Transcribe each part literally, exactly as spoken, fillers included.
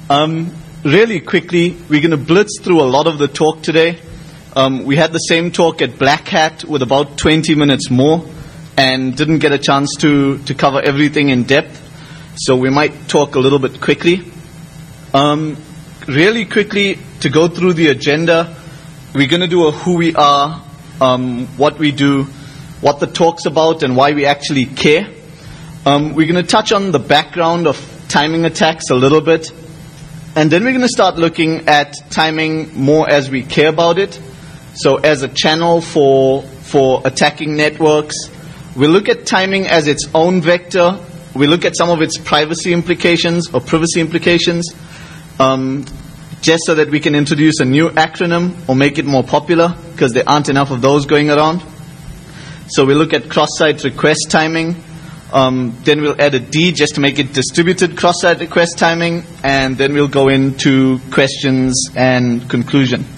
Um, really quickly, we're going to blitz through a lot of the talk today. Um, we had the same talk at Black Hat with about twenty minutes more and didn't get a chance to, to cover everything in depth. So we might talk a little bit quickly. Um, really quickly, to go through the agenda, we're going to do a who we are, um, what we do, what the talk's about, and why we actually care. Um, we're going to touch on the background of timing attacks a little bit. And then we're going to start looking at timing more as we care about it. So as a channel for, for attacking networks. We'll look at timing as its own vector. We look at some of its privacy implications or privacy implications, um, just so that we can introduce a new acronym or make it more popular, because there aren't enough of those going around. So we'll look at cross-site request timing. Um, then we'll add a D just to make it distributed cross-site request timing, and then we'll go into questions and conclusion.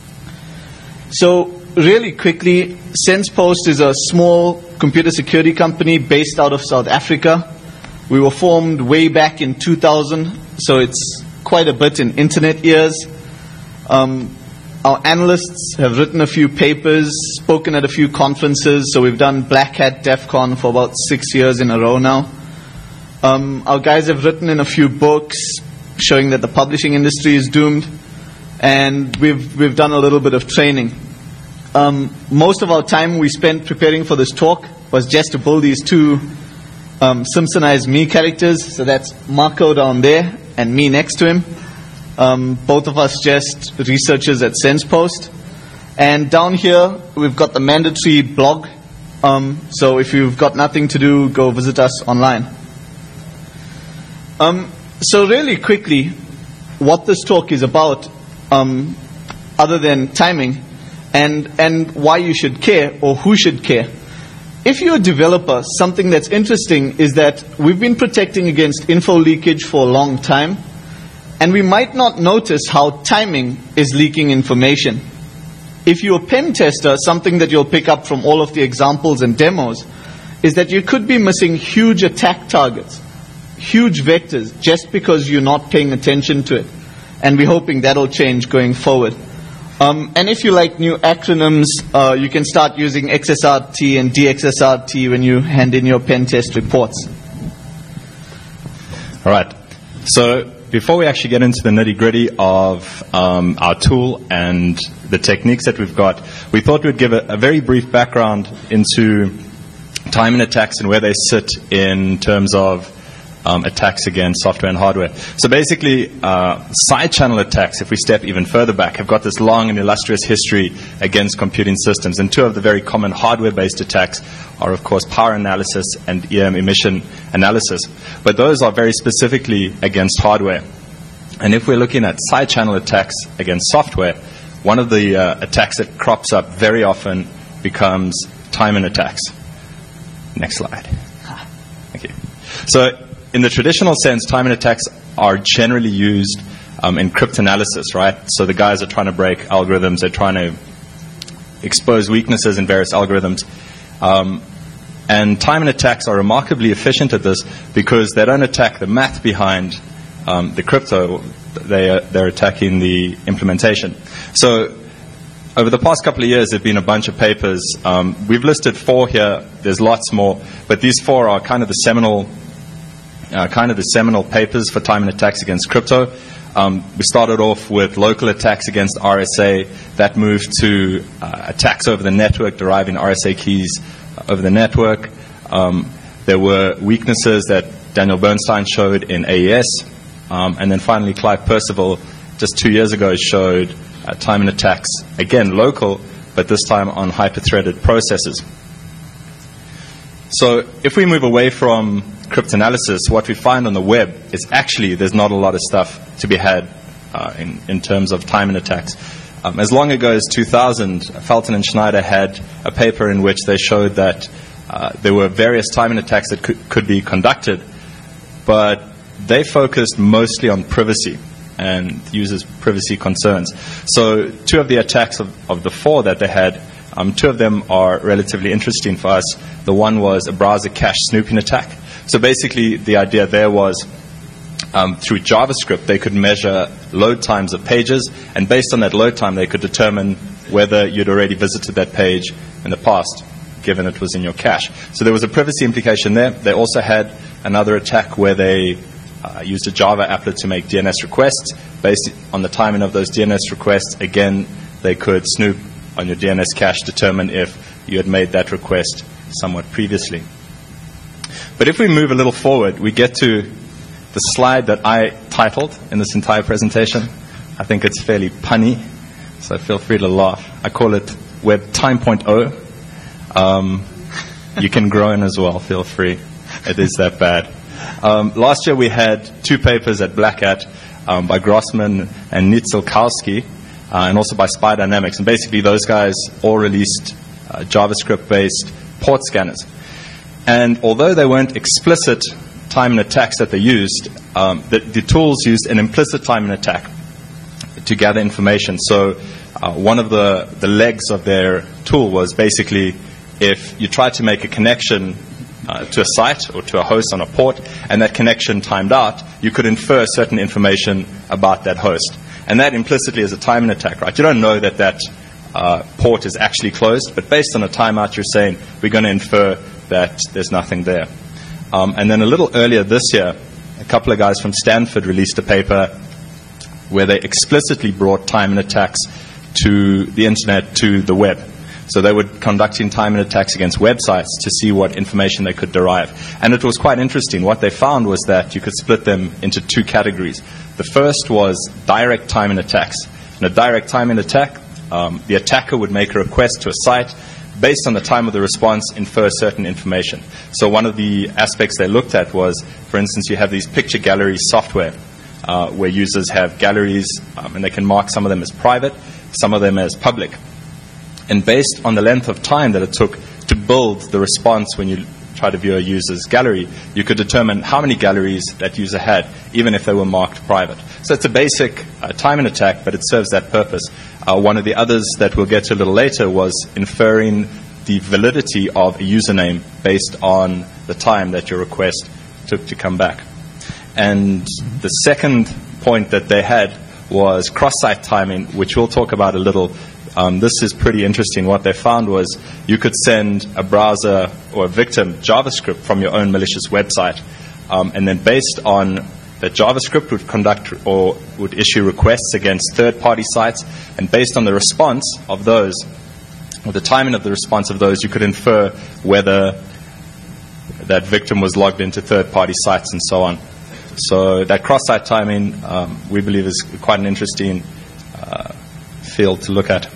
So really quickly, SensePost is a small computer security company based out of South Africa. We were formed way back in two thousand, so it's quite a bit in internet years. Um, our analysts have written a few papers, spoken at a few conferences, so we've done Black Hat DEF CON for about six years in a row now. Um, our guys have written in a few books showing that the publishing industry is doomed, and we've we've done a little bit of training. Um, most of our time we spent preparing for this talk was just to build these two um, Simpsonized me characters. So that's Marco down there and me next to him. Um, both of us just researchers at SensePost. And down here we've got the mandatory blog. Um, so if you've got nothing to do, go visit us online. Um, so really quickly, what this talk is about, um, other than timing, and and why you should care or who should care. If you're a developer, something that's interesting is that we've been protecting against info leakage for a long time, and we might not notice how timing is leaking information. If you're a pen tester, something that you'll pick up from all of the examples and demos is that you could be missing huge attack targets, huge vectors, just because you're not paying attention to it. And we're hoping that'll change going forward. Um, and if you like new acronyms, uh, you can start using X S R T and D X S R T when you hand in your pen test reports. All right. So before we actually get into the nitty-gritty of um, our tool and the techniques that we've got, we thought we'd give a, a very brief background into timing attacks and where they sit in terms of Um, attacks against software and hardware. So basically, uh, side channel attacks, if we step even further back, have got this long and illustrious history against computing systems. And two of the very common hardware-based attacks are, of course, power analysis and E M emission analysis. But those are very specifically against hardware. And if we're looking at side channel attacks against software, one of the uh, attacks that crops up very often becomes timing attacks. Next slide. Thank you. So, in the traditional sense, timing attacks are generally used um, in cryptanalysis, right? So the guys are trying to break algorithms, they're trying to expose weaknesses in various algorithms. Um, and timing attacks are remarkably efficient at this because they don't attack the math behind um, the crypto, they are, they're attacking the implementation. So over the past couple of years, there have been a bunch of papers. Um, we've listed four here, there's lots more, but these four are kind of the seminal Uh, kind of the seminal papers for timing attacks against crypto. Um, we started off with local attacks against R S A. That moved to uh, attacks over the network, deriving R S A keys over the network. Um, there were weaknesses that Daniel Bernstein showed in A E S. Um, and then finally, Clive Percival, just two years ago, showed uh, timing attacks, again local, but this time on hyper-threaded processes. So if we move away from cryptanalysis, what we find on the web is actually there's not a lot of stuff to be had uh, in, in terms of timing attacks. Um, as long ago as two thousand, Felton and Schneider had a paper in which they showed that uh, there were various timing attacks that could, could be conducted, but they focused mostly on privacy and users' privacy concerns. So two of the attacks of, of the four that they had, Um, two of them are relatively interesting for us. The one was a browser cache snooping attack. So basically the idea there was um, through JavaScript, they could measure load times of pages, and based on that load time, they could determine whether you'd already visited that page in the past, given it was in your cache. So there was a privacy implication there. They also had another attack where they uh, used a Java applet to make D N S requests. Based on the timing of those D N S requests, again, they could snoop on your D N S cache, determine if you had made that request somewhat previously. But if we move a little forward, we get to the slide that I titled in this entire presentation. I think it's fairly punny, so feel free to laugh. I call it Web Time point oh. Um, you can groan as well, feel free. It is that bad. Um, last year we had two papers at Black Hat um, by Grossman and Nitzelkowski, uh, and also by Spy Dynamics. And basically those guys all released uh, JavaScript-based port scanners. And although they weren't explicit time and attacks that they used, um, the, the tools used an implicit time and attack to gather information. So uh, one of the, the legs of their tool was basically if you tried to make a connection uh, to a site or to a host on a port, and that connection timed out, you could infer certain information about that host. And that implicitly is a time and attack, right? You don't know that that uh, port is actually closed, but based on a timeout, you're saying we're going to infer that there's nothing there. Um, and then a little earlier this year, a couple of guys from Stanford released a paper where they explicitly brought time and attacks to the internet, to the web. So they were conducting time and attacks against websites to see what information they could derive. And it was quite interesting. What they found was that you could split them into two categories. The first was direct time and attacks. In a direct time and attack, um, the attacker would make a request to a site, based on the time of the response, infer certain information. So one of the aspects they looked at was, for instance, you have these picture gallery software uh, where users have galleries, um, and they can mark some of them as private, some of them as public. And based on the length of time that it took to build the response when you try to view a user's gallery, you could determine how many galleries that user had, even if they were marked private. So it's a basic uh, time and attack, but it serves that purpose. Uh, one of the others that we'll get to a little later was inferring the validity of a username based on the time that your request took to come back. And the second point that they had was cross-site timing, which we'll talk about a little. Um, this is pretty interesting. What they found was you could send a browser or a victim JavaScript from your own malicious website, um, and then based on that JavaScript would conduct or would issue requests against third-party sites, and based on the response of those, or the timing of the response of those, you could infer whether that victim was logged into third-party sites and so on. So that cross-site timing, um, we believe, is quite an interesting uh, field to look at.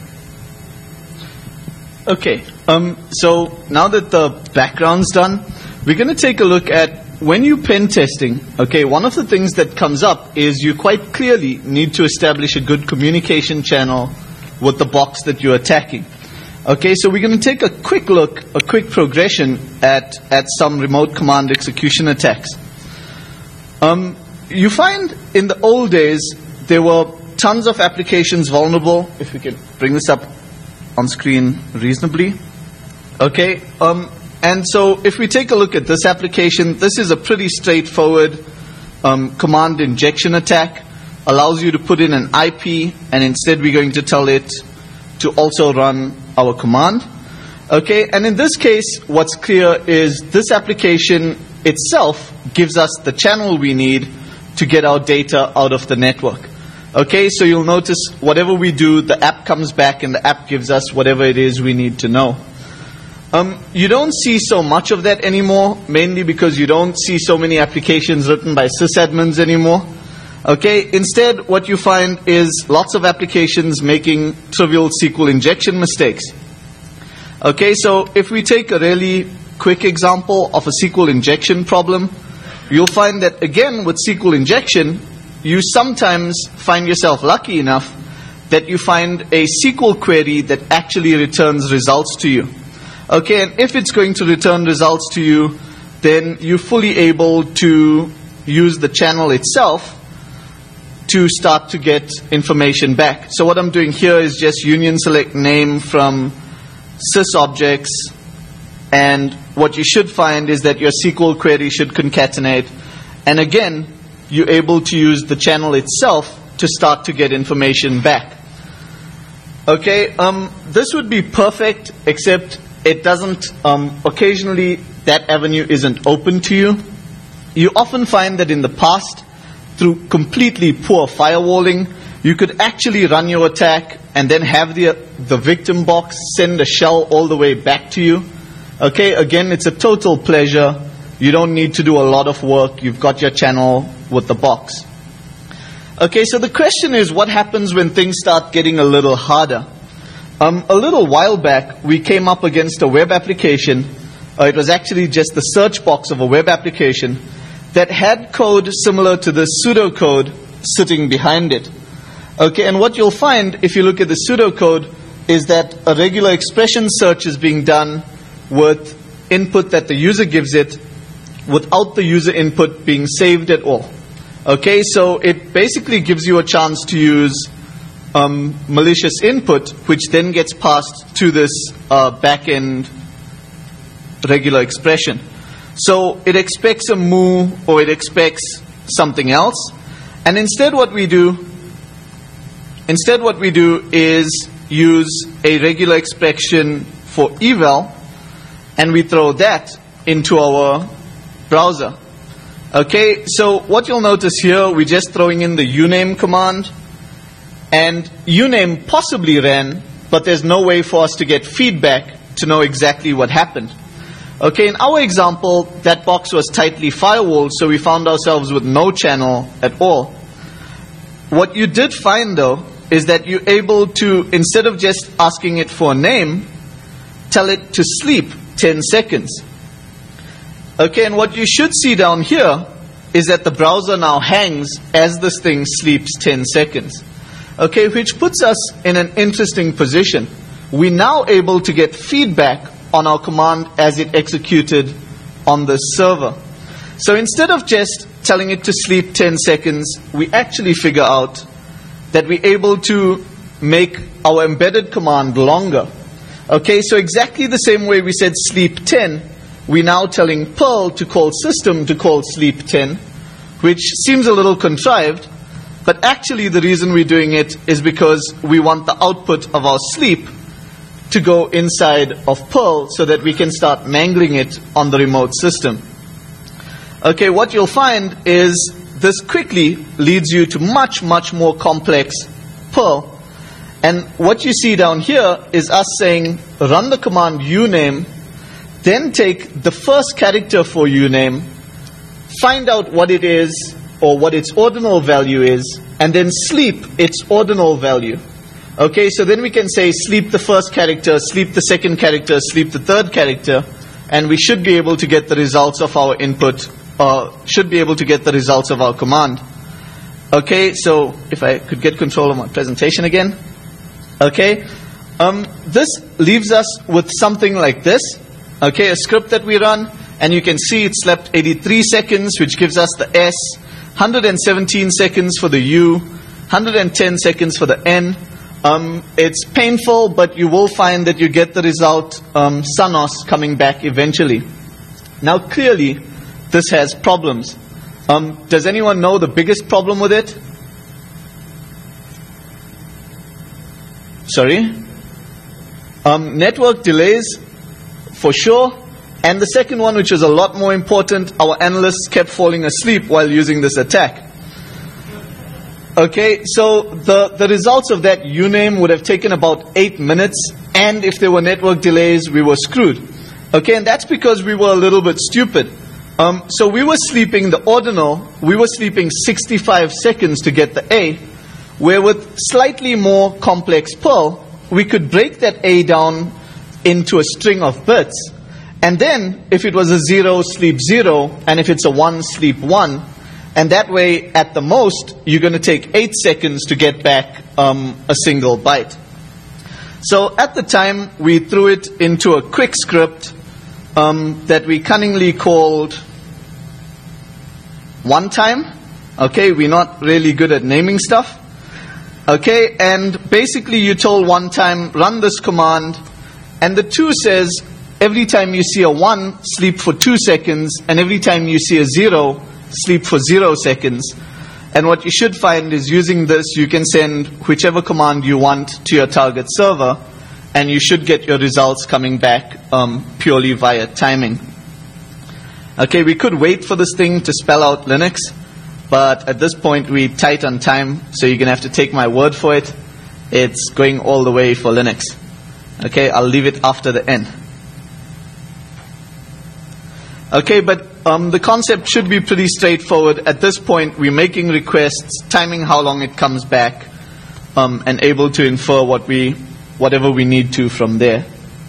Okay, um, so now that the background's done, we're going to take a look at when you pen testing. Okay, one of the things that comes up is you quite clearly need to establish a good communication channel with the box that you're attacking. Okay, so we're going to take a quick look, a quick progression at, at some remote command execution attacks. Um, you find in the old days there were tons of applications vulnerable. If we can bring this up on screen reasonably. Okay, um, and so if we take a look at this application, this is a pretty straightforward um, command injection attack. Allows you to put in an I P, and instead we're going to tell it to also run our command. Okay, and in this case, what's clear is this application itself gives us the channel we need to get our data out of the network. Okay, so you'll notice whatever we do, the app comes back and the app gives us whatever it is we need to know. Um, you don't see so much of that anymore, mainly because you don't see so many applications written by sysadmins anymore. Okay, instead what you find is lots of applications making trivial S Q L injection mistakes. Okay, so if we take a really quick example of a S Q L injection problem, you'll find that again with S Q L injection, you sometimes find yourself lucky enough that you find a S Q L query that actually returns results to you. Okay, and if it's going to return results to you, then you're fully able to use the channel itself to start to get information back. So what I'm doing here is just union select name from sysobjects, and what you should find is that your S Q L query should concatenate. And again, you're able to use the channel itself to start to get information back. Okay, um, this would be perfect, except it doesn't, um, occasionally that avenue isn't open to you. You often find that in the past, through completely poor firewalling, you could actually run your attack and then have the, the victim box send a shell all the way back to you. Okay, again, it's a total pleasure. You don't need to do a lot of work. You've got your channel with the box. Okay, so the question is, what happens when things start getting a little harder? Um, a little while back, we came up against a web application. Uh, it was actually just the search box of a web application that had code similar to the pseudocode sitting behind it. Okay, and what you'll find if you look at the pseudocode is that a regular expression search is being done with input that the user gives it without the user input being saved at all. Okay, so it basically gives you a chance to use um, malicious input, which then gets passed to this uh, back-end regular expression. So it expects a moo, or it expects something else, and instead what we do, instead what we do is use a regular expression for eval, and we throw that into our browser. Okay, so what you'll notice here, we're just throwing in the uname command, and uname possibly ran, but there's no way for us to get feedback to know exactly what happened. Okay, in our example, that box was tightly firewalled, so we found ourselves with no channel at all. What you did find, though, is that you're able to, instead of just asking it for a name, tell it to sleep ten seconds. Okay, and what you should see down here is that the browser now hangs as this thing sleeps ten seconds. Okay, which puts us in an interesting position. We're now able to get feedback on our command as it executed on the server. So instead of just telling it to sleep ten seconds, we actually figure out that we're able to make our embedded command longer. Okay, so exactly the same way we said sleep ten, we're now telling Perl to call system to call sleep ten, which seems a little contrived, but actually the reason we're doing it is because we want the output of our sleep to go inside of Perl so that we can start mangling it on the remote system. Okay, what you'll find is this quickly leads you to much, much more complex Perl. And what you see down here is us saying, run the command uname, then take the first character for uname, find out what it is or what its ordinal value is, and then sleep its ordinal value. Okay, so then we can say sleep the first character, sleep the second character, sleep the third character, and we should be able to get the results of our input, or should be able to get the results of our command. Okay, so if I could get control of my presentation again. Okay, um, this leaves us with something like this. Okay, a script that we run, and you can see it slept eighty-three seconds, which gives us the S, one hundred seventeen seconds for the U, one hundred ten seconds for the N. Um, it's painful, but you will find that you get the result, um, Sanos, coming back eventually. Now, clearly, this has problems. Um, does anyone know the biggest problem with it? Sorry? Um, network delays, for sure. And the second one, which is a lot more important, our analysts kept falling asleep while using this attack. Okay, so the, the results of that uname would have taken about eight minutes, and if there were network delays, we were screwed. Okay, and that's because we were a little bit stupid. Um, so we were sleeping the ordinal, we were sleeping sixty-five seconds to get the A, where with slightly more complex Perl, we could break that A down into a string of bits. And then, if it was a zero, sleep zero, and if it's a one, sleep one. And that way, at the most, you're going to take eight seconds to get back um, a single byte. So at the time, we threw it into a quick script um, that we cunningly called one time. Okay, we're not really good at naming stuff. Okay, and basically you told one time, run this command, and the two says, every time you see a one, sleep for two seconds, and every time you see a zero, sleep for zero seconds. And what you should find is using this, you can send whichever command you want to your target server, and you should get your results coming back um, purely via timing. Okay, we could wait for this thing to spell out Linux, but at this point we're tight on time, so you're going to have to take my word for it. It's going all the way for Linux. Okay, I'll leave it after the N. Okay, but um, the concept should be pretty straightforward. At this point, we're making requests, timing how long it comes back, um, and able to infer what we, whatever we need to from there.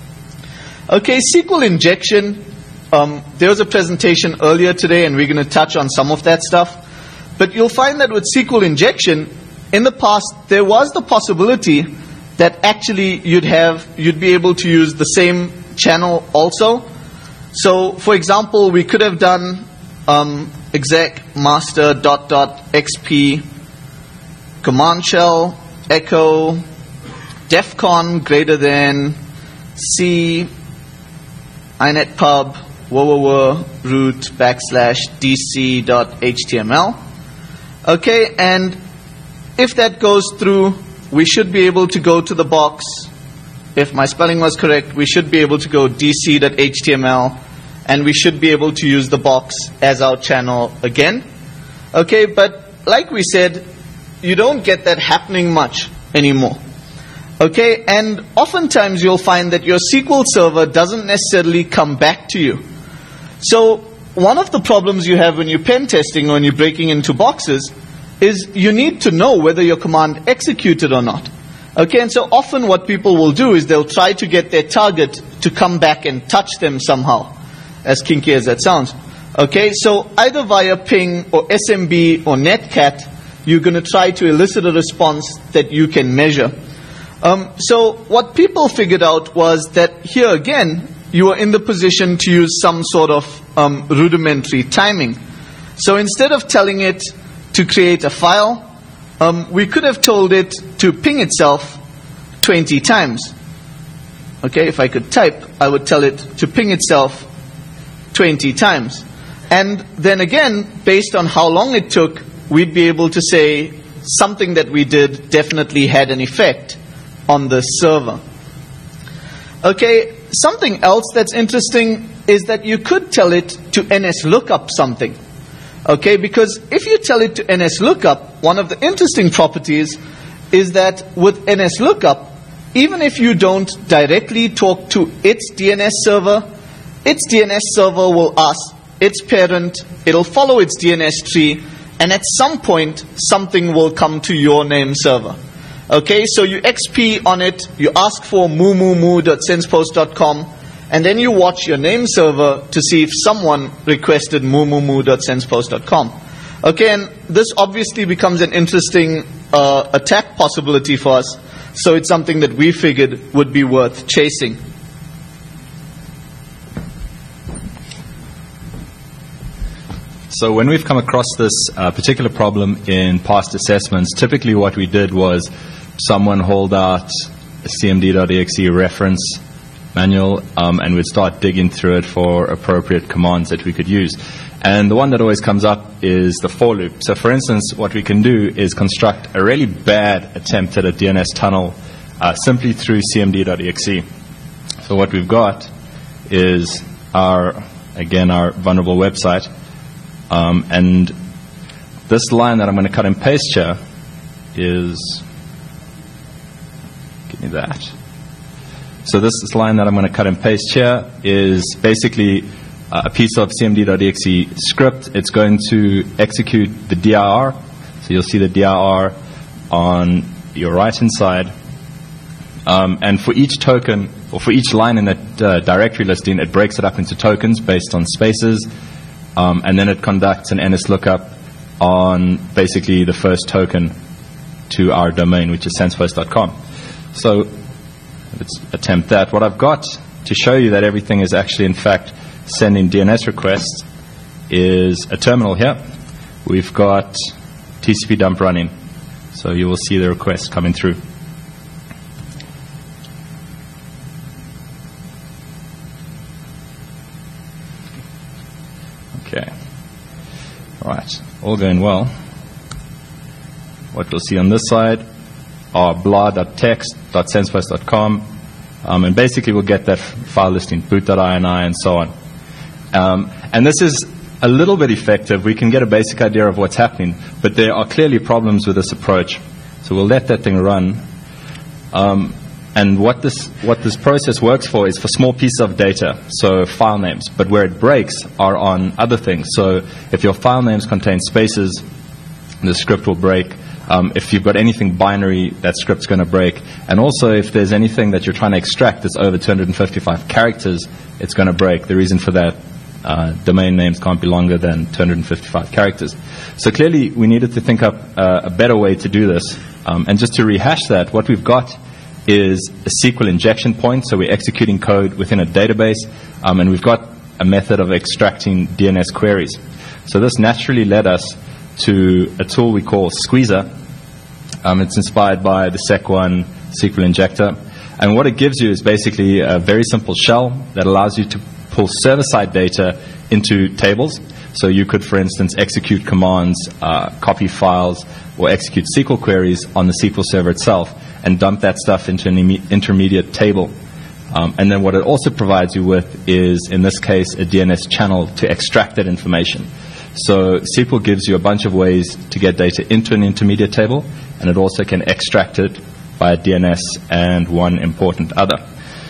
Okay, S Q L injection. Um, there was a presentation earlier today, and we're going to touch on some of that stuff. But you'll find that with S Q L injection, in the past, there was the possibility that actually you'd have, you'd be able to use the same channel also. So, for example, we could have done um, exec master dot dot xp command shell echo defcon greater than c inetpub www root backslash dc dot html. Okay, and if that goes through, we should be able to go to the box. If my spelling was correct, we should be able to go dc dot html, and we should be able to use the box as our channel again. Okay, but like we said, you don't get that happening much anymore. Okay, and oftentimes you'll find that your S Q L server doesn't necessarily come back to you. So one of the problems you have when you're pen testing or when you're breaking into boxes is you need to know whether your command executed or not. Okay, and so often what people will do is they'll try to get their target to come back and touch them somehow, as kinky as that sounds. Okay, so either via ping or S M B or netcat, you're going to try to elicit a response that you can measure. Um, so what people figured out was that here again, you are in the position to use some sort of um, rudimentary timing. So instead of telling it to create a file, um, we could have told it to ping itself twenty times. Okay, if I could type, I would tell it to ping itself twenty times. And then again, based on how long it took, we'd be able to say something that we did definitely had an effect on the server. Okay, something else that's interesting is that you could tell it to nslookup something. Okay, because if you tell it to nslookup, one of the interesting properties is that with nslookup, even if you don't directly talk to its D N S server, its D N S server will ask its parent, it'll follow its D N S tree, and at some point, something will come to your name server. Okay, so you X P on it, you ask for moo moo moo dot sensepost dot com, and then you watch your name server to see if someone requested moo moo moo dot sensepost dot com. Okay, and this obviously becomes an interesting uh, attack possibility for us, so it's something that we figured would be worth chasing. So when we've come across this uh, particular problem in past assessments, typically what we did was someone hold out a C M D dot E X E reference manual, um, and we'd start digging through it for appropriate commands that we could use. And the one that always comes up is the for loop. So for instance, what we can do is construct a really bad attempt at a D N S tunnel uh, simply through C M D dot E X E. So what we've got is our, again, our vulnerable website. Um, and this line that I'm going to cut and paste here is, give me that. So this, this line that I'm going to cut and paste here is basically uh, a piece of C M D dot E X E script. It's going to execute the D I R. So you'll see the D I R on your right-hand side. Um, and for each token, or for each line in that uh, directory listing, it breaks it up into tokens based on spaces. Um, and then it conducts an nslookup on basically the first token to our domain, which is sensepost dot com. So let's attempt that. What I've got to show you that everything is actually, in fact, sending D N S requests is a terminal here. We've got T C P dump running. So you will see the request coming through. Okay. All right, all going well. What we'll see on this side are blah dot text dot senseplus dot com, um, and basically we'll get that file listing, boot dot ini, and so on. Um, and this is a little bit effective. We can get a basic idea of what's happening, but there are clearly problems with this approach. So we'll let that thing run. Um, and what this what this process works for is for small pieces of data, so file names. But where it breaks are on other things. So if your file names contain spaces, the script will break. Um, if you've got anything binary, that script's going to break. And also, if there's anything that you're trying to extract that's over two hundred fifty-five characters, it's going to break. The reason for that, uh, domain names can't be longer than two hundred fifty-five characters. So clearly, we needed to think up uh, a better way to do this. Um, and just to rehash that, what we've got is a S Q L injection point. So we're executing code within a database, um, and we've got a method of extracting D N S queries. So this naturally led us to a tool we call Squeezer. Um, it's inspired by the sec one S Q L injector. And what it gives you is basically a very simple shell that allows you to pull server-side data into tables. So you could, for instance, execute commands, uh, copy files, or execute S Q L queries on the S Q L server itself and dump that stuff into an imme- intermediate table. Um, and then what it also provides you with is, in this case, a D N S channel to extract that information. So S Q L gives you a bunch of ways to get data into an intermediate table, and it also can extract it by a D N S and one important other.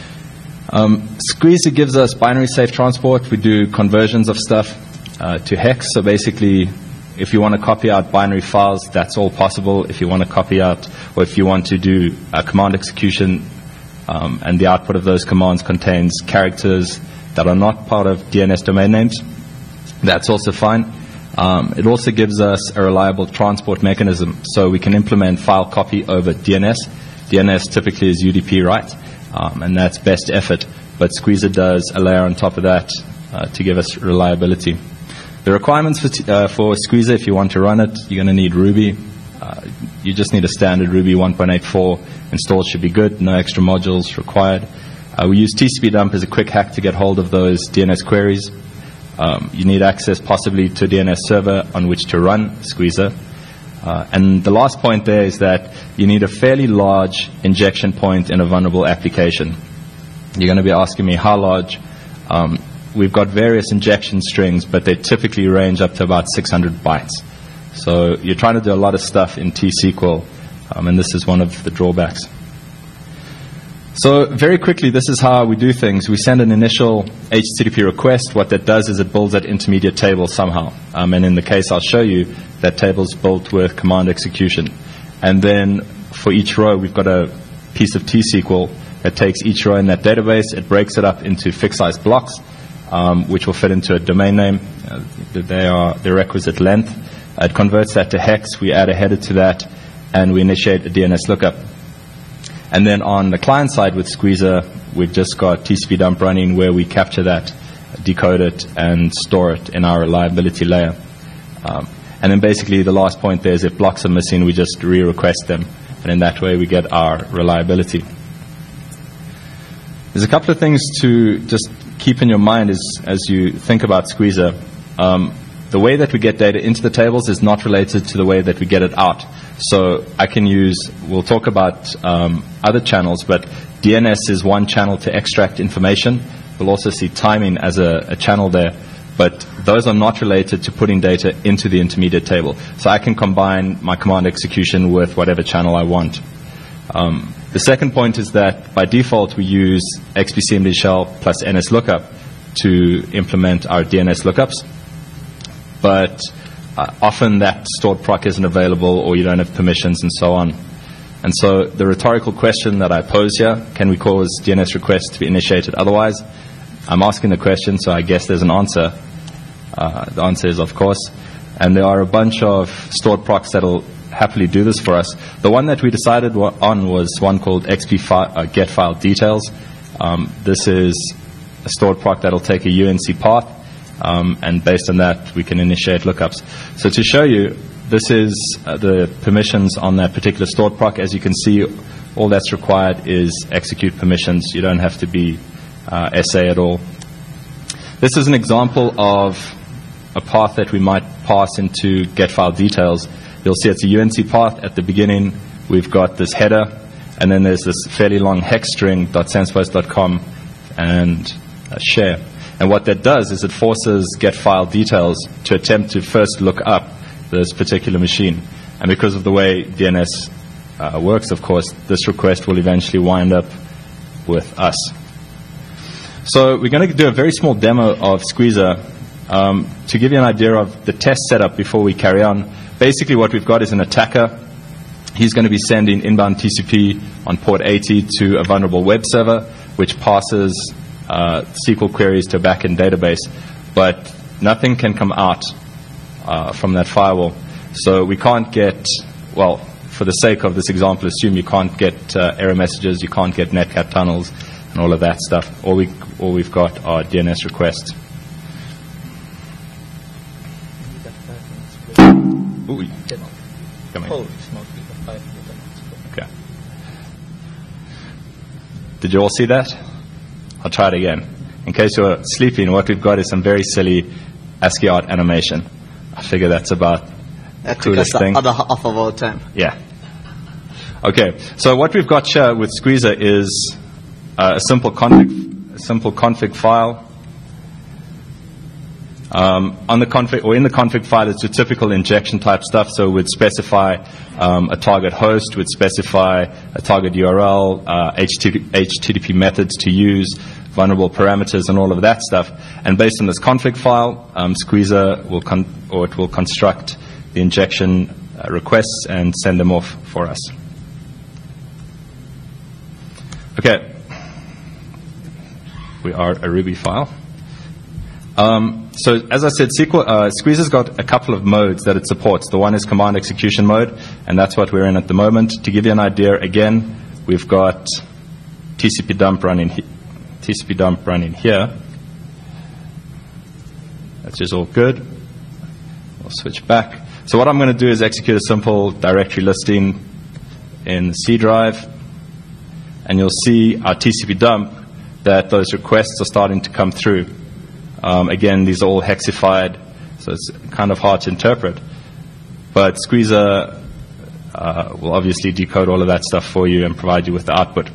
Um, Squeezer gives us binary safe transport. We do conversions of stuff uh, to hex. So basically, if you want to copy out binary files, that's all possible. If you want to copy out, or if you want to do a command execution, um, and the output of those commands contains characters that are not part of D N S domain names, that's also fine. Um, it also gives us a reliable transport mechanism, so we can implement file copy over D N S. D N S typically is U D P write, um, and that's best effort, but Squeezer does a layer on top of that uh, to give us reliability. The requirements for, t- uh, for Squeezer, if you want to run it, you're going to need Ruby. Uh, you just need a standard Ruby one point eight four. Install should be good, no extra modules required. Uh, we use T C P dump as a quick hack to get hold of those D N S queries. Um, you need access possibly to a D N S server on which to run Squeezer. Uh, and the last point there is that you need a fairly large injection point in a vulnerable application. You're going to be asking me how large. Um, we've got various injection strings, but they typically range up to about six hundred bytes. So you're trying to do a lot of stuff in T S Q L, um, and this is one of the drawbacks. So very quickly, this is how we do things. We send an initial H T T P request. What that does is it builds that intermediate table somehow. Um, and in the case I'll show you, that table's built with command execution. And then for each row, we've got a piece of T S Q L that takes each row in that database. It breaks it up into fixed-size blocks, um, which will fit into a domain name. Uh, they are the requisite length. It converts that to hex. We add a header to that, and we initiate a D N S lookup. And then on the client side with Squeezer, we've just got T C P dump running where we capture that, decode it, and store it in our reliability layer. Um, and then basically the last point there is if blocks are missing, we just re-request them. And in that way, we get our reliability. There's a couple of things to just keep in your mind as, as you think about Squeezer. Um, the way that we get data into the tables is not related to the way that we get it out. So I can use, we'll talk about um, other channels, but D N S is one channel to extract information. We'll also see timing as a, a channel there, but those are not related to putting data into the intermediate table. So I can combine my command execution with whatever channel I want. Um, the second point is that by default we use X B C M D shell plus N S lookup to implement our D N S lookups. But uh, often that stored proc isn't available, or you don't have permissions and so on. And so the rhetorical question that I pose here, can we cause D N S requests to be initiated otherwise? I'm asking the question, so I guess there's an answer. Uh, the answer is of course. And there are a bunch of stored procs that will happily do this for us. The one that we decided on was one called X P fi- uh, get file details. Um, this is a stored proc that will take a U N C path. Um, and based on that, we can initiate lookups. So to show you, this is uh, the permissions on that particular stored proc. As you can see, all that's required is execute permissions. You don't have to be uh, S A at all. This is an example of a path that we might pass into get file details, you'll see it's a U N C path. At the beginning, we've got this header, and then there's this fairly long hex string, .sensepost dot com, and a share. And what that does is it forces get file details to attempt to first look up this particular machine. And because of the way D N S uh, works, of course, this request will eventually wind up with us. So we're going to do a very small demo of Squeezer um, to give you an idea of the test setup before we carry on. Basically what we've got is an attacker. He's going to be sending inbound T C P on port eighty to a vulnerable web server, which passes uh, S Q L queries to a backend database. But nothing can come out uh, from that firewall. So we can't get, well, for the sake of this example, assume you can't get uh, error messages, you can't get netcat tunnels, and all of that stuff. All, we, all we've got are D N S requests. Ooh, come in. Okay. Did you all see that? I'll try it again. In case you're sleeping, what we've got is some very silly ASCII art animation. I figure that's about that the coolest took us thing. The other half of our time. Yeah. Okay. So what we've got here with Squeezer is uh, a simple config, a simple config file. Um, on the config or in the config file, it's your typical injection type stuff. So we'd specify um, a target host, would specify a target U R L, uh, H T T P methods to use, vulnerable parameters, and all of that stuff. And based on this config file, um, Squeezer will con or it will construct the injection uh, requests and send them off for us. Okay, we are a Ruby file. Um, so as I said, S Q L, uh, Squeezer's got a couple of modes that it supports. The one is command execution mode, and that's what we're in at the moment. To give you an idea, again, we've got T C P dump running, he T C P dump running here. That's just all good. We'll switch back. So what I'm going to do is execute a simple directory listing in the C drive, and you'll see our T C P dump that those requests are starting to come through. Um, again, these are all hexified, so it's kind of hard to interpret. But Squeezer uh, will obviously decode all of that stuff for you and provide you with the output.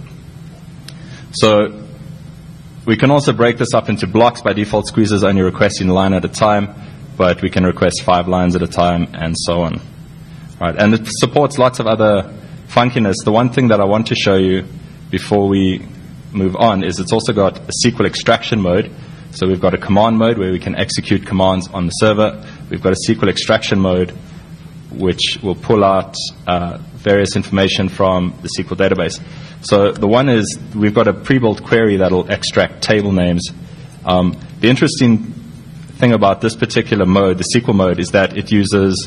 So we can also break this up into blocks. By default, Squeezer's only requesting a line at a time, but we can request five lines at a time and so on. Right, and it supports lots of other funkiness. The one thing that I want to show you before we move on is it's also got a S Q L extraction mode. So we've got a command mode where we can execute commands on the server. We've got a S Q L extraction mode which will pull out uh, various information from the S Q L database. So the one is we've got a pre-built query that will extract table names. Um, the interesting thing about this particular mode, the S Q L mode, is that it uses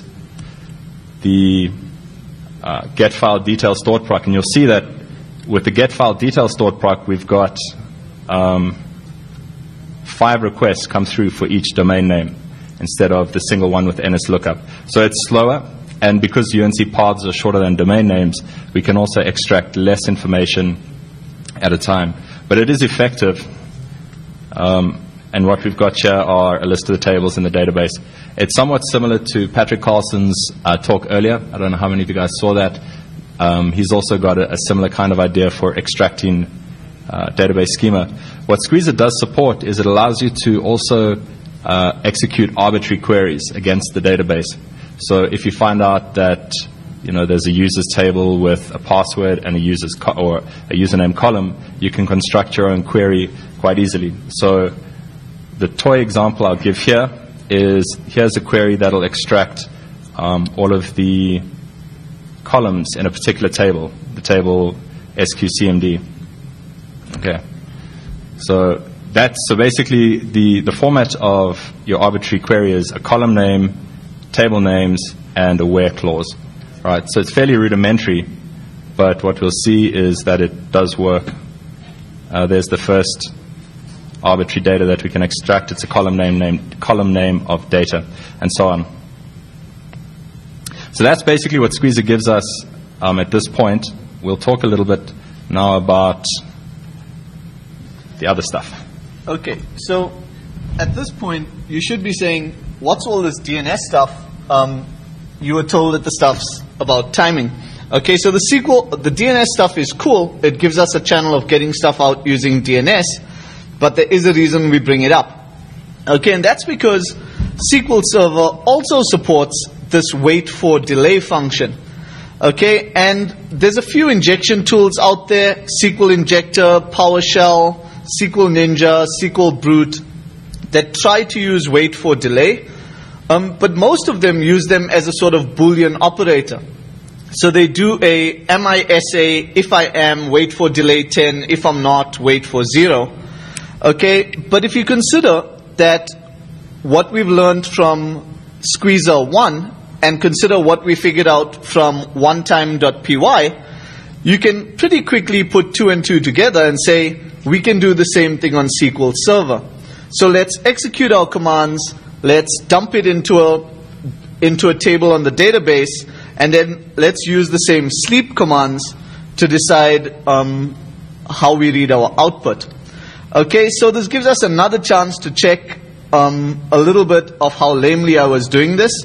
the uh, get file detail stored proc. And you'll see that with the get file detail stored proc, we've got um, five requests come through for each domain name instead of the single one with N S lookup. So it's slower, and because U N C paths are shorter than domain names, we can also extract less information at a time. But it is effective, um, and what we've got here are a list of the tables in the database. It's somewhat similar to Patrick Carlson's uh, talk earlier. I don't know how many of you guys saw that. Um, he's also got a, a similar kind of idea for extracting uh, database schema. What Squeezer does support is it allows you to also uh, execute arbitrary queries against the database. So if you find out that you know there's a users table with a password and a users co or a username column, you can construct your own query quite easily. So the toy example I'll give here is here's a query that'll extract um, all of the columns in a particular table, the table S Q C M D. Okay. So that's so basically the, the format of your arbitrary query is a column name, table names, and a where clause. Right. So it's fairly rudimentary, but what we'll see is that it does work. Uh, there's the first arbitrary data that we can extract. It's a column name, named column name of data, and so on. So that's basically what Squeezer gives us um, at this point. We'll talk a little bit now about the other stuff. Okay, so at this point, you should be saying, what's all this D N S stuff? Um, you were told that the stuff's about timing. Okay, so the S Q L, the D N S stuff is cool. It gives us a channel of getting stuff out using D N S, but there is a reason we bring it up. Okay, and that's because S Q L Server also supports this wait for delay function. Okay, and there's a few injection tools out there: S Q L Injector, PowerShell, S Q L Ninja, S Q L Brute, that try to use wait for delay, um, but most of them use them as a sort of Boolean operator. So they do a M I S A, if I am, wait for delay ten, if I'm not, wait for zero. Okay, but if you consider that what we've learned from Squeezer one and consider what we figured out from onetime.py, you can pretty quickly put two and two together and say we can do the same thing on S Q L Server. So let's execute our commands, let's dump it into a, into a table on the database, and then let's use the same sleep commands to decide um, how we read our output. Okay, so this gives us another chance to check um, a little bit of how lamely I was doing this.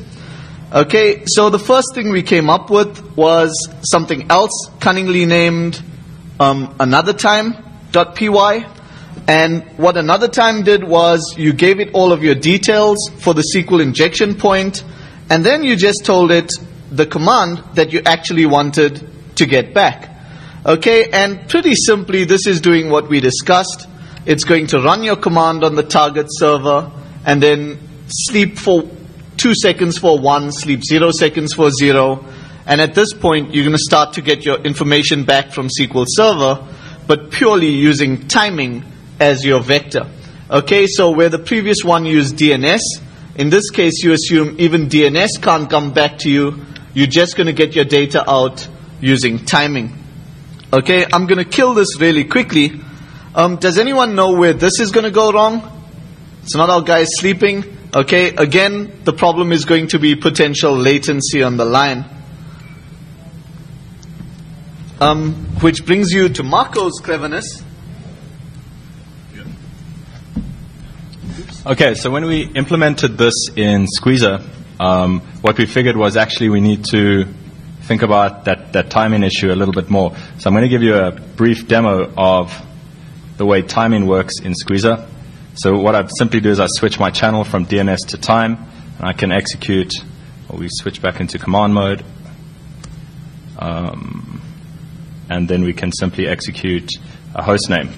Okay, so the first thing we came up with was something else cunningly named um, anothertime.py. And what anothertime did was you gave it all of your details for the S Q L injection point, and then you just told it the command that you actually wanted to get back. Okay, and pretty simply this is doing what we discussed. It's going to run your command on the target server and then sleep for two seconds for one, sleep zero seconds for zero, and at this point you're going to start to get your information back from S Q L Server, but purely using timing as your vector. Okay, so where the previous one used D N S, in this case you assume even D N S can't come back to you, you're just going to get your data out using timing. Okay, I'm going to kill this really quickly. Um, does anyone know where this is going to go wrong? It's not our guys sleeping. Okay, again, the problem is going to be potential latency on the line. Um, which brings you to Marco's cleverness. Okay, so when we implemented this in Squeezer, um, what we figured was actually we need to think about that, that timing issue a little bit more. So I'm going to give you a brief demo of the way timing works in Squeezer. So what I simply do is I switch my channel from D N S to time, and I can execute, or we switch back into command mode, um, and then we can simply execute a host name.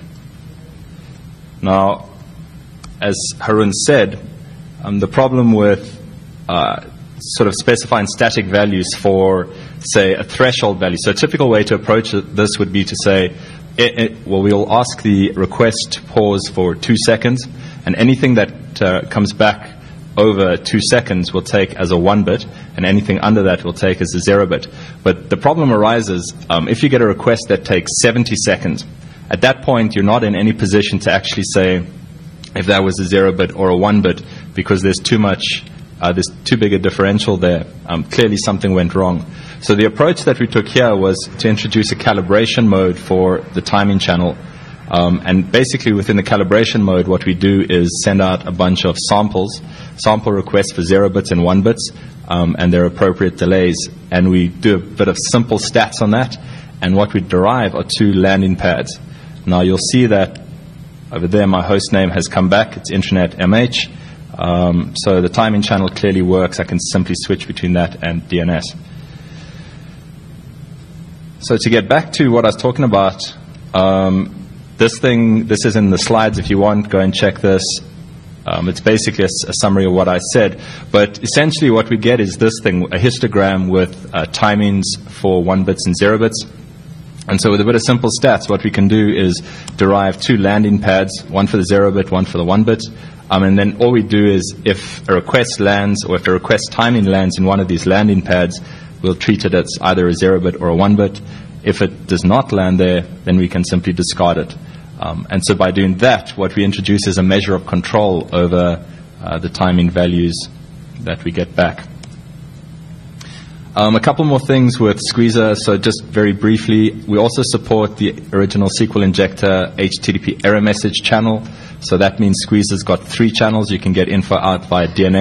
Now, as Harun said, um, the problem with uh, sort of specifying static values for, say, a threshold value. So a typical way to approach this would be to say, It, it, well, we'll ask the request to pause for two seconds, and anything that uh, comes back over two seconds will take as a one bit, and anything under that will take as a zero bit. But the problem arises um, if you get a request that takes seventy seconds. At that point, you're not in any position to actually say if that was a zero bit or a one bit, because there's too much, uh, there's too big a differential there. Um, clearly, something went wrong. So the approach that we took here was to introduce a calibration mode for the timing channel. Um, and basically within the calibration mode, what we do is send out a bunch of samples, sample requests for zero bits and one bits, um, and their appropriate delays. And we do a bit of simple stats on that. And what we derive are two landing pads. Now you'll see that over there my host name has come back. It's Intranet M H. Um, so the timing channel clearly works. I can simply switch between that and D N S. So to get back to what I was talking about, um, this thing, this is in the slides. If you want, go and check this. Um, it's basically a, a summary of what I said. But essentially what we get is this thing, a histogram with uh, timings for one bits and zero bits. And so with a bit of simple stats, what we can do is derive two landing pads, one for the zero bit, one for the one bit. Um, and then all we do is if a request lands or if a request timing lands in one of these landing pads, we'll treat it as either a zero bit or a one bit. If it does not land there, then we can simply discard it. Um, and so by doing that, what we introduce is a measure of control over uh, the timing values that we get back. Um, a couple more things with Squeezer. So just very briefly, we also support the original S Q L Injector H T T P error message channel. So that means Squeezer's got three channels. You can get info out via D N S,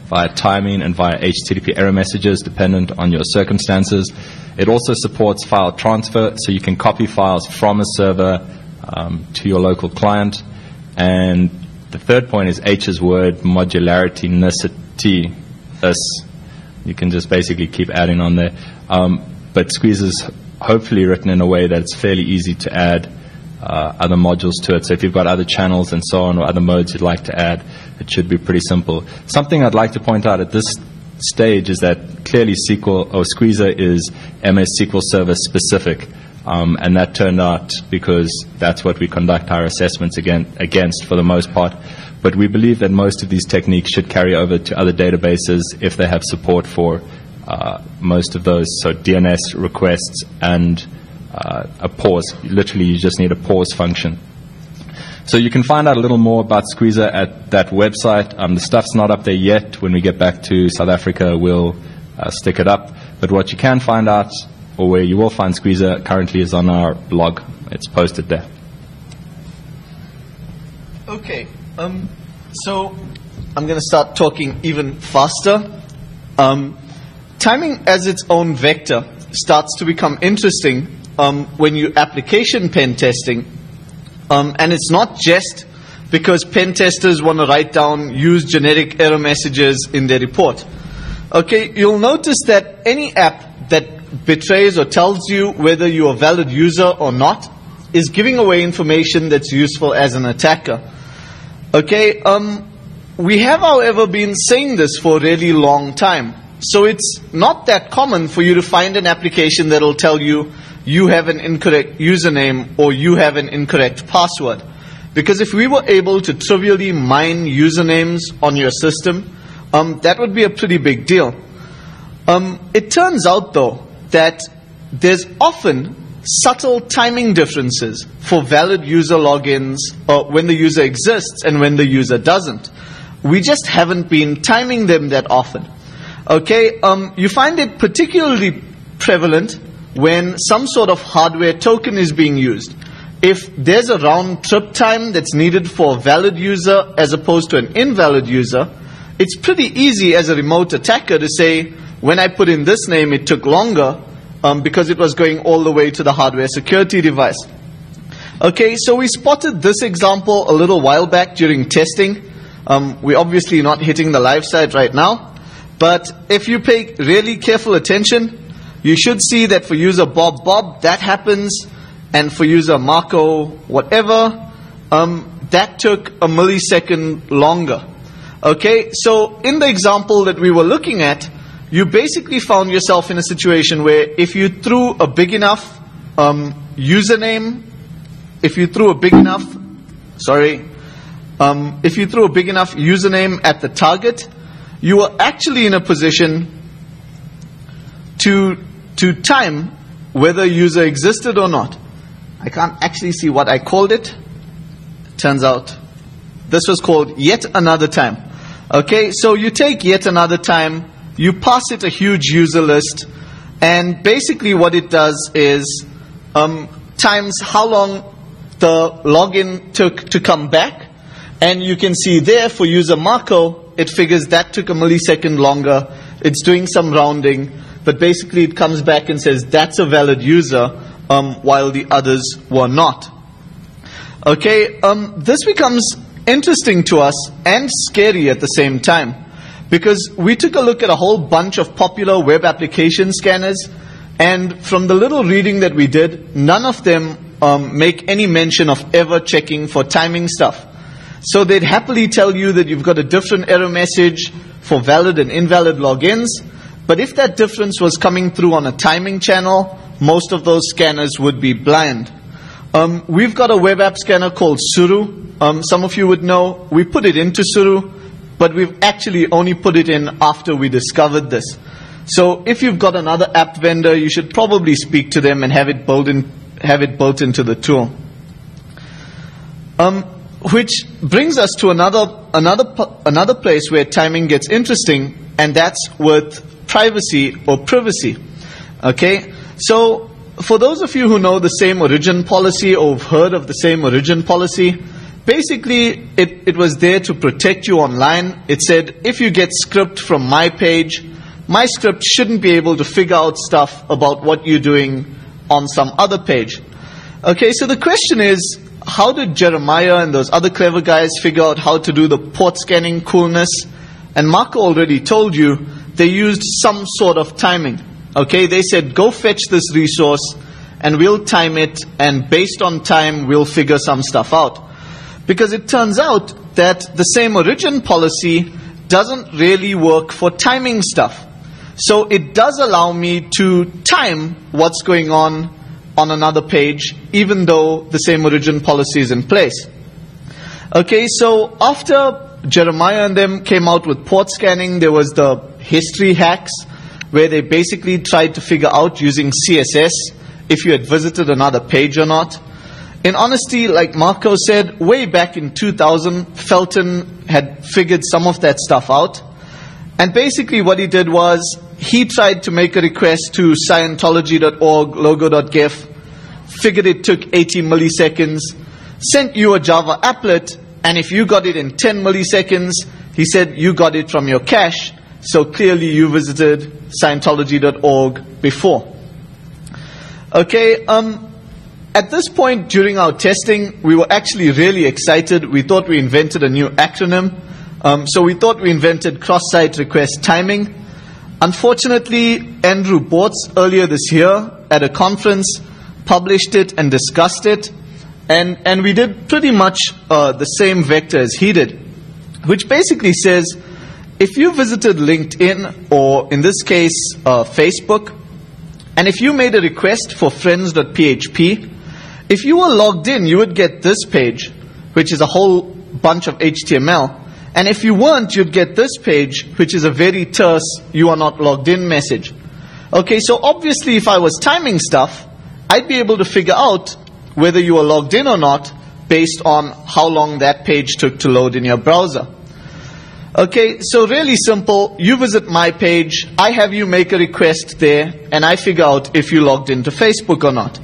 via timing, and via H T T P error messages, dependent on your circumstances. It also supports file transfer, so you can copy files from a server um, to your local client. And the third point is H's word, modularity, nicety. This, you can just basically keep adding on there. Um, but Squeeze is hopefully written in a way that it's fairly easy to add uh, other modules to it. So if you've got other channels and so on, or other modes you'd like to add, it should be pretty simple. Something I'd like to point out at this stage is that clearly S Q L or Squeezer is M S S Q L Server specific, um, and that turned out because that's what we conduct our assessments again, against for the most part. But we believe that most of these techniques should carry over to other databases if they have support for uh, most of those. So D N S requests and uh, a pause. Literally, you just need a pause function. So you can find out a little more about Squeezer at that website. Um, the stuff's not up there yet. When we get back to South Africa, we'll uh, stick it up. But what you can find out, or where you will find Squeezer currently, is on our blog. It's posted there. Okay. Um, so I'm going to start talking even faster. Um, timing as its own vector starts to become interesting um, when you application pen testing. Um, and it's not just because pen testers want to write down, use generic error messages in their report. Okay, you'll notice that any app that betrays or tells you whether you're a valid user or not is giving away information that's useful as an attacker. Okay, um, we have, however, been saying this for a really long time. So it's not that common for you to find an application that will tell you you have an incorrect username or you have an incorrect password. Because if we were able to trivially mine usernames on your system, um, that would be a pretty big deal. Um, it turns out, though, that there's often subtle timing differences for valid user logins, uh, when the user exists and when the user doesn't. We just haven't been timing them that often. Okay, um, you find it particularly prevalent when some sort of hardware token is being used. If there's a round trip time that's needed for a valid user as opposed to an invalid user, it's pretty easy as a remote attacker to say, when I put in this name, it took longer, Um, because it was going all the way to the hardware security device. Okay, so we spotted this example a little while back during testing. Um, we're obviously not hitting the live site right now, but if you pay really careful attention, you should see that for user Bob Bob, that happens, and for user Marco whatever, um, that took a millisecond longer. Okay, so in the example that we were looking at, you basically found yourself in a situation where if you threw a big enough um, username, if you threw a big enough, sorry, um, if you threw a big enough username at the target, you were actually in a position to to time whether a user existed or not. I can't actually see what I called it. Turns out this was called yet another time. Okay, so you take yet another time, you pass it a huge user list, and basically what it does is um, times how long the login took to come back, and you can see there for user Marco, it figures that took a millisecond longer. It's doing some rounding, but basically it comes back and says that's a valid user, um, while the others were not. Okay, um, this becomes interesting to us and scary at the same time, because we took a look at a whole bunch of popular web application scanners, and from the little reading that we did, none of them um, make any mention of ever checking for timing stuff. So they'd happily tell you that you've got a different error message for valid and invalid logins, but if that difference was coming through on a timing channel, most of those scanners would be blind. Um, we've got a web app scanner called Suru. Um, some of you would know. We put it into Suru, but we've actually only put it in after we discovered this. So if you've got another app vendor, you should probably speak to them and have it built in, have it built into the tool. Um, which brings us to another another another place where timing gets interesting, and that's with privacy or privacy. Okay, so for those of you who know the same origin policy or have heard of the same origin policy, basically, it, it was there to protect you online. It said, if you get script from my page, my script shouldn't be able to figure out stuff about what you're doing on some other page. Okay, so the question is, how did Jeremiah and those other clever guys figure out how to do the port scanning coolness? And Marco already told you, they used some sort of timing. Okay, they said, go fetch this resource, and we'll time it, and based on time, we'll figure some stuff out. Because it turns out that the same origin policy doesn't really work for timing stuff. So it does allow me to time what's going on on another page, even though the same origin policy is in place. Okay, so after Jeremiah and them came out with port scanning, there was the history hacks, where they basically tried to figure out using C S S if you had visited another page or not. In honesty, like Marco said, way back in two thousand, Felton had figured some of that stuff out. And basically what he did was, he tried to make a request to Scientology dot org, logo dot gif, figured it took eighty milliseconds, sent you a Java applet, and if you got it in ten milliseconds, he said you got it from your cache, so clearly you visited Scientology dot org before. Okay, um, at this point during our testing, we were actually really excited. We thought we invented a new acronym. Um, so we thought we invented cross-site request timing. Unfortunately, Andrew Bortz earlier this year at a conference published it and discussed it. And, and we did pretty much uh, the same vector as he did, which basically says, if you visited LinkedIn, or in this case, uh, Facebook, and if you made a request for friends dot p h p, if you were logged in, you would get this page, which is a whole bunch of H T M L. And if you weren't, you'd get this page, which is a very terse, you are not logged in message. Okay, so obviously if I was timing stuff, I'd be able to figure out whether you were logged in or not based on how long that page took to load in your browser. Okay, so really simple. You visit my page, I have you make a request there, and I figure out if you logged into Facebook or not.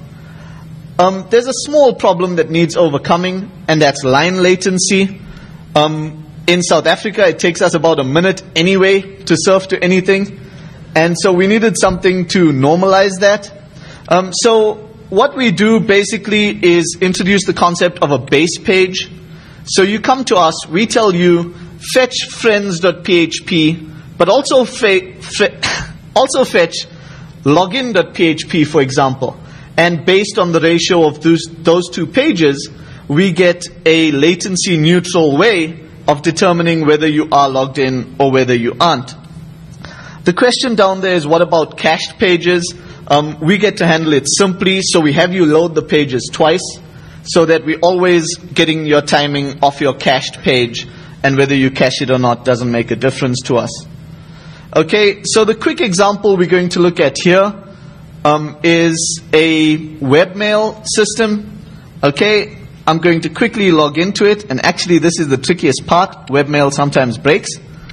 Um, there's a small problem that needs overcoming, and that's line latency. Um, in South Africa, it takes us about a minute anyway to surf to anything, and so we needed something to normalize that. Um, so what we do basically is introduce the concept of a base page. So you come to us, we tell you, fetch friends dot p h p, but also, fe fe also fetch login dot p h p, for example. And based on the ratio of those, those two pages, we get a latency neutral way of determining whether you are logged in or whether you aren't. The question down there is, what about cached pages? Um, we get to handle it simply, so we have you load the pages twice, so that we're always getting your timing off your cached page, and whether you cache it or not doesn't make a difference to us. Okay, so the quick example we're going to look at here um, is a webmail system. Okay, I'm going to quickly log into it, and actually this is the trickiest part. Webmail sometimes breaks.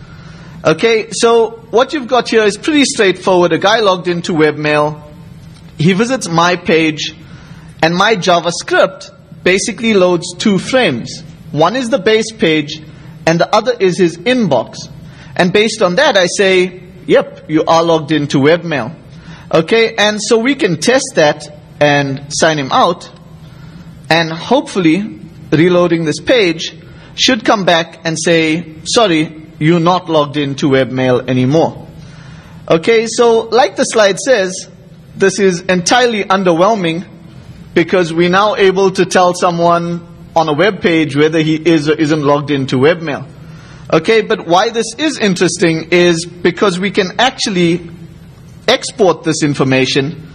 Okay, so what you've got here is pretty straightforward. A guy logged into webmail, he visits my page, and my JavaScript basically loads two frames. One is the base page, and the other is his inbox. And based on that, I say, yep, you are logged into webmail. Okay, and so we can test that and sign him out, and hopefully reloading this page should come back and say, sorry, you're not logged into webmail anymore. Okay, so like the slide says, this is entirely underwhelming, because we're now able to tell someone on a web page whether he is or isn't logged into webmail. Okay, but why this is interesting is because we can actually export this information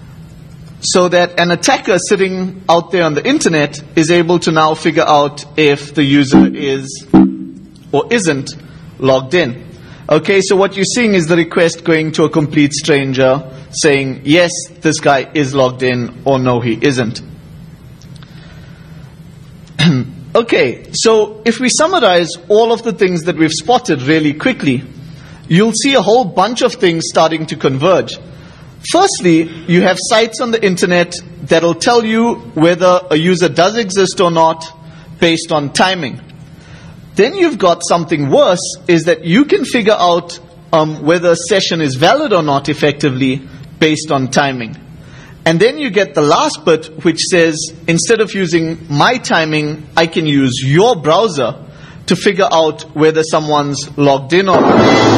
so that an attacker sitting out there on the internet is able to now figure out if the user is or isn't logged in. Okay, so what you're seeing is the request going to a complete stranger saying, yes, this guy is logged in, or no, he isn't. Okay, so if we summarize all of the things that we've spotted really quickly, you'll see a whole bunch of things starting to converge. Firstly, you have sites on the internet that'll tell you whether a user does exist or not based on timing. Then you've got something worse, is that you can figure out um, whether a session is valid or not effectively based on timing. And then you get the last bit, which says, instead of using my timing, I can use your browser to figure out whether someone's logged in or not.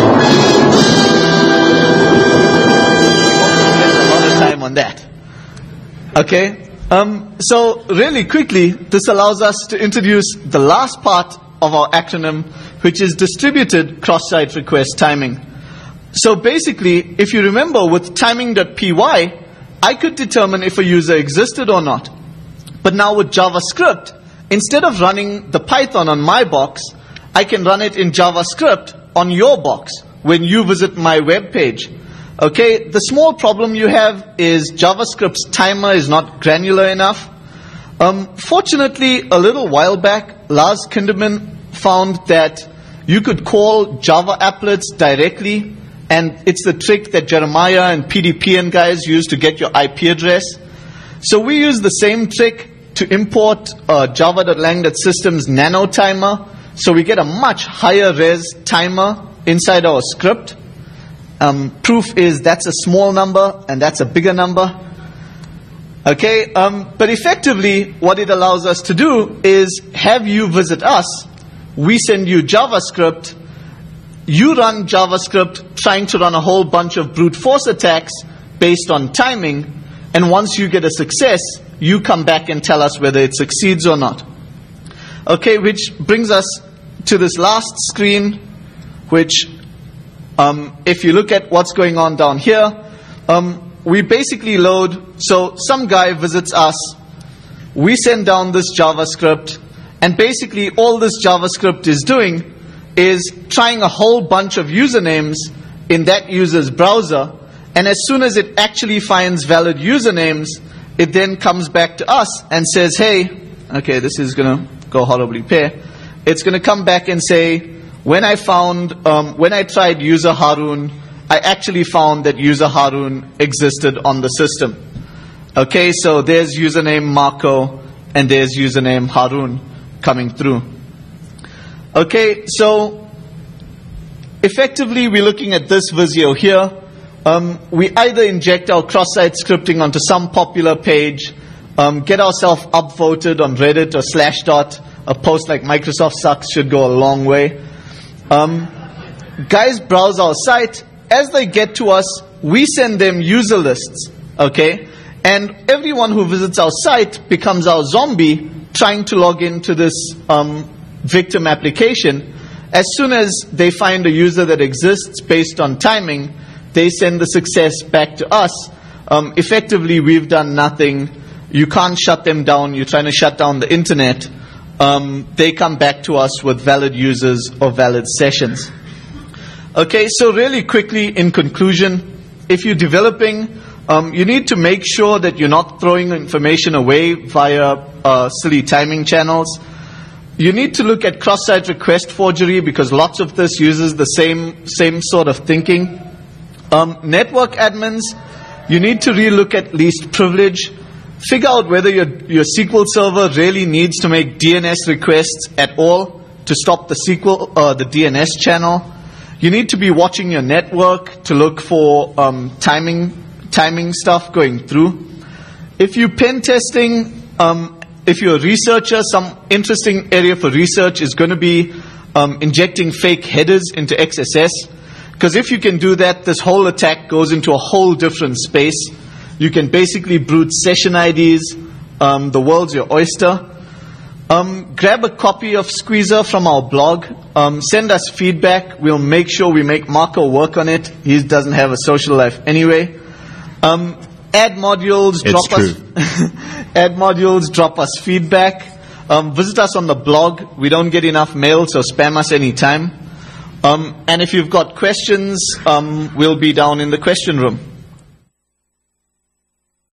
A lot of time on that. Okay? Um, so really quickly, this allows us to introduce the last part of our acronym, which is distributed cross-site request timing. So basically, if you remember with timing.py, I could determine if a user existed or not. But now with JavaScript, instead of running the Python on my box, I can run it in JavaScript on your box when you visit my web page. Okay, the small problem you have is JavaScript's timer is not granular enough. Um, fortunately, a little while back, Lars Kinderman found that you could call Java applets directly, and it's the trick that Jeremiah and P D P N guys use to get your I P address. So we use the same trick to import uh, java.lang.systems nano timer, so we get a much higher res timer inside our script. Um, proof is that's a small number and that's a bigger number. Okay, um, but effectively what it allows us to do is have you visit us, we send you JavaScript, you run JavaScript trying to run a whole bunch of brute force attacks based on timing, and once you get a success, you come back and tell us whether it succeeds or not. Okay, which brings us to this last screen, which um, if you look at what's going on down here, um, we basically load, so some guy visits us, we send down this JavaScript, and basically all this JavaScript is doing is trying a whole bunch of usernames in that user's browser, and as soon as it actually finds valid usernames, it then comes back to us and says, hey, okay, this is going to go horribly pair. It's going to come back and say, when I found, um, when I tried user Harun, I actually found that user Harun existed on the system. Okay, so there's username Marco and there's username Harun coming through. Okay, so effectively we're looking at this Visio here. Um, we either inject our cross-site scripting onto some popular page, um, get ourselves upvoted on Reddit or Slashdot. A post like Microsoft sucks should go a long way. Um, guys browse our site. As they get to us, we send them user lists, okay? And everyone who visits our site becomes our zombie trying to log into this um, victim application. As soon as they find a user that exists based on timing, they send the success back to us. Um, effectively, we've done nothing. You can't shut them down. You're trying to shut down the internet. Um, they come back to us with valid users or valid sessions. Okay, so really quickly, in conclusion, if you're developing, um, you need to make sure that you're not throwing information away via uh, silly timing channels. You need to look at cross-site request forgery because lots of this uses the same same sort of thinking. Um, network admins, you need to relook at least privilege. Figure out whether your, your S Q L server really needs to make D N S requests at all to stop the S Q L, uh, the D N S channel. You need to be watching your network to look for um, timing timing stuff going through. If you're pen testing, um, if you're a researcher, some interesting area for research is going to be um, injecting fake headers into X S S. Because if you can do that, this whole attack goes into a whole different space. You can basically brute session I Ds. Um, the world's your oyster. Um, grab a copy of Squeezer from our blog. Um, send us feedback. We'll make sure we make Marco work on it. He doesn't have a social life anyway. Um, add modules. It's drop true. us. add modules. Drop us feedback. Um, visit us on the blog. We don't get enough mail, so spam us anytime. Um, and if you've got questions, um, we'll be down in the question room.